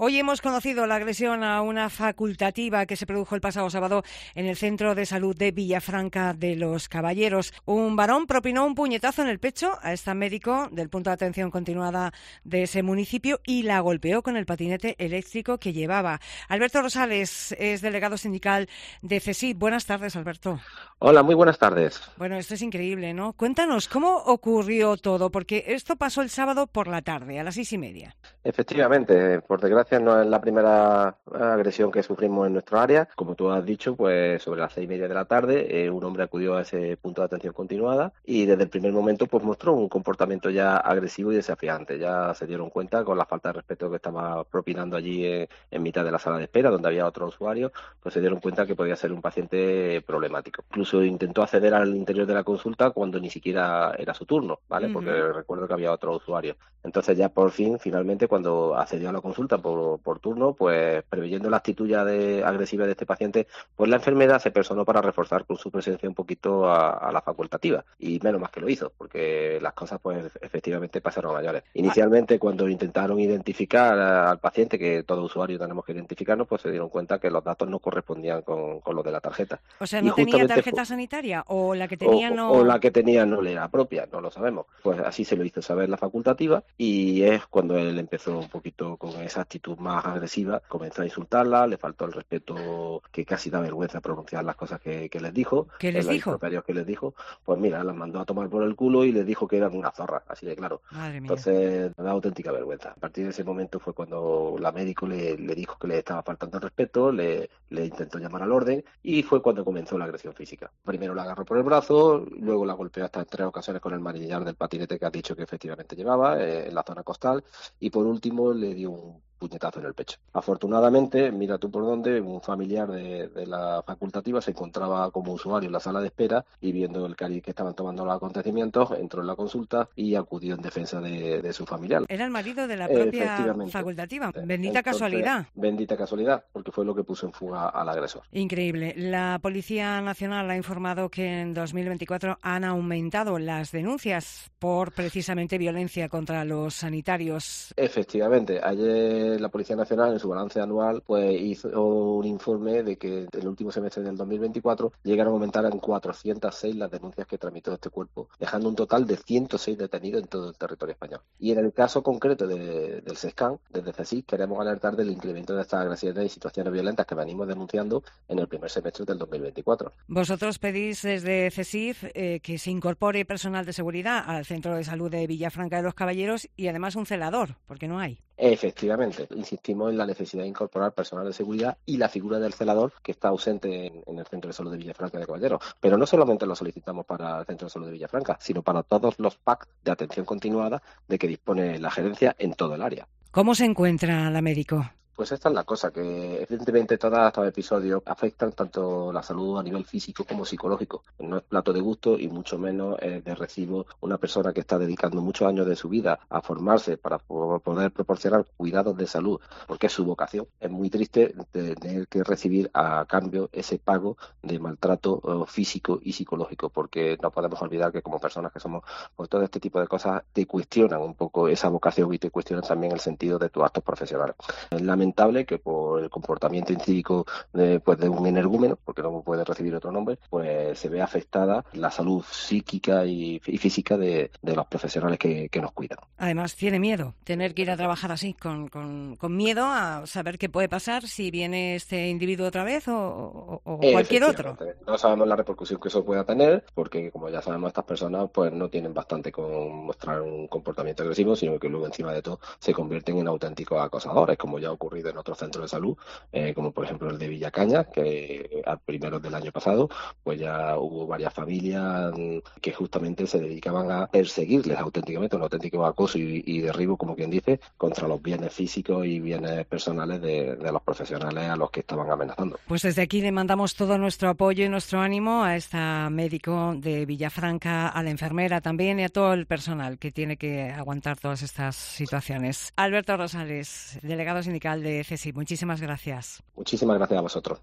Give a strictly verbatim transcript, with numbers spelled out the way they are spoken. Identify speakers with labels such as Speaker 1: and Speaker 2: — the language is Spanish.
Speaker 1: Hoy hemos conocido la agresión a una facultativa que se produjo el pasado sábado en el Centro de Salud de Villafranca de los Caballeros. Un varón propinó un puñetazo en el pecho a esta médico del punto de atención continuada de ese municipio y la golpeó con el patinete eléctrico que llevaba. Alberto Rosales es delegado sindical de CESIF. Buenas tardes, Alberto.
Speaker 2: Hola, muy buenas tardes.
Speaker 1: Bueno, esto es increíble, ¿no? Cuéntanos, ¿cómo ocurrió todo? Porque esto pasó el sábado por la tarde, a las seis y media.
Speaker 2: Efectivamente, por desgracia no es la primera agresión que sufrimos en nuestro área. Como tú has dicho, pues sobre las seis y media de la tarde eh, un hombre acudió a ese punto de atención continuada y desde el primer momento pues mostró un comportamiento ya agresivo y desafiante. Ya se dieron cuenta con la falta de respeto que estaba propinando allí en, en mitad de la sala de espera, donde había otro usuario, pues se dieron cuenta que podía ser un paciente problemático. Incluso intentó acceder al interior de la consulta cuando ni siquiera era su turno, ¿vale? Uh-huh. Porque recuerdo que había otro usuario. Entonces ya por fin, finalmente, cuando accedió a la consulta por, por turno, pues preveyendo la actitud ya de, agresiva de este paciente, pues la enfermera se personó para reforzar con su presencia un poquito a, a la facultativa. Y menos más que lo hizo, porque las cosas pues efectivamente pasaron a mayores. Inicialmente, cuando intentaron identificar al paciente, que todo usuario tenemos que identificarnos, pues se dieron cuenta que los datos no correspondían con, con los de la tarjeta.
Speaker 1: O sea, ¿no tenía tarjeta sanitaria o la que tenía
Speaker 2: o,
Speaker 1: no...?
Speaker 2: O la que tenía no le era propia, no lo sabemos. Pues así se lo hizo saber la facultativa y es cuando él empezó un poquito con esa actitud más agresiva, comenzó a insultarla, le faltó el respeto, que casi da vergüenza pronunciar las cosas que, que les dijo.
Speaker 1: ¿Qué les dijo?
Speaker 2: que les dijo, pues mira, las mandó a tomar por el culo y les dijo que eran una zorra, así de claro.
Speaker 1: Madre mía.
Speaker 2: Entonces, da auténtica vergüenza. A partir de ese momento fue cuando la médico le, le dijo que le estaba faltando el respeto, le, le intentó llamar al orden y fue cuando comenzó la agresión física. Primero la agarró por el brazo, luego la golpeó hasta en tres ocasiones con el manillar del patinete que ha dicho que efectivamente llevaba eh, en la zona costal y por último le dio un puñetazo en el pecho. Afortunadamente, mira tú por dónde, un familiar de, de la facultativa se encontraba como usuario en la sala de espera y viendo el cariz que estaban tomando los acontecimientos, entró en la consulta y acudió en defensa de, de su familiar.
Speaker 1: Era el marido de la propia facultativa. Bendita
Speaker 2: Entonces,
Speaker 1: casualidad.
Speaker 2: Bendita casualidad, porque fue lo que puso en fuga al agresor.
Speaker 1: Increíble. La Policía Nacional ha informado que en dos mil veinticuatro han aumentado las denuncias por precisamente violencia contra los sanitarios.
Speaker 2: Efectivamente. Ayer la Policía Nacional en su balance anual pues hizo un informe de que en el último semestre del dos mil veinticuatro llegaron a aumentar en cuatrocientas seis las denuncias que tramitó este cuerpo, dejando un total de ciento seis detenidos en todo el territorio español. Y en el caso concreto de, del SESCAN, desde CESIF, queremos alertar del incremento de estas agresiones y situaciones violentas que venimos denunciando en el primer semestre del dos mil veinticuatro.
Speaker 1: Vosotros pedís desde CESIF eh, que se incorpore personal de seguridad al Centro de Salud de Villafranca de los Caballeros y además un celador, porque no hay.
Speaker 2: Efectivamente, insistimos en la necesidad de incorporar personal de seguridad y la figura del celador que está ausente en, en el Centro de Salud de Villafranca de Caballeros. Pero no solamente lo solicitamos para el Centro de Salud de Villafranca, sino para todos los P A C de atención continuada de que dispone la gerencia en todo el área.
Speaker 1: ¿Cómo se encuentra la médico?
Speaker 2: Pues esta es la cosa, que evidentemente todos estos episodios afectan tanto la salud a nivel físico como psicológico. No es plato de gusto y mucho menos es de recibo una persona que está dedicando muchos años de su vida a formarse para poder proporcionar cuidados de salud, porque es su vocación. Es muy triste tener que recibir a cambio ese pago de maltrato físico y psicológico, porque no podemos olvidar que como personas que somos, pues todo este tipo de cosas te cuestionan un poco esa vocación y te cuestionan también el sentido de tus actos profesionales. La lamentable que por el comportamiento incívico de, pues de un energúmeno, porque no puede recibir otro nombre, pues se ve afectada la salud psíquica y, y física de, de los profesionales que, que nos cuidan.
Speaker 1: Además tiene miedo, tener que ir a trabajar así, con, con, con miedo a saber qué puede pasar si viene este individuo otra vez o, o, o cualquier otro.
Speaker 2: No sabemos la repercusión que eso pueda tener, porque como ya sabemos, estas personas pues no tienen bastante con mostrar un comportamiento agresivo, sino que luego encima de todo se convierten en auténticos acosadores, como ya ocurrió en otros centros de salud, eh, como por ejemplo el de Villacaña, que a primeros del año pasado pues ya hubo varias familias que justamente se dedicaban a perseguirles auténticamente, un auténtico acoso y, y derribo, como quien dice, contra los bienes físicos y bienes personales de, de los profesionales a los que estaban amenazando.
Speaker 1: Pues desde aquí le mandamos todo nuestro apoyo y nuestro ánimo a esta médico de Villafranca, a la enfermera también y a todo el personal que tiene que aguantar todas estas situaciones. Alberto Rosales, delegado sindical de CESIF, muchísimas gracias.
Speaker 2: Muchísimas gracias a vosotros.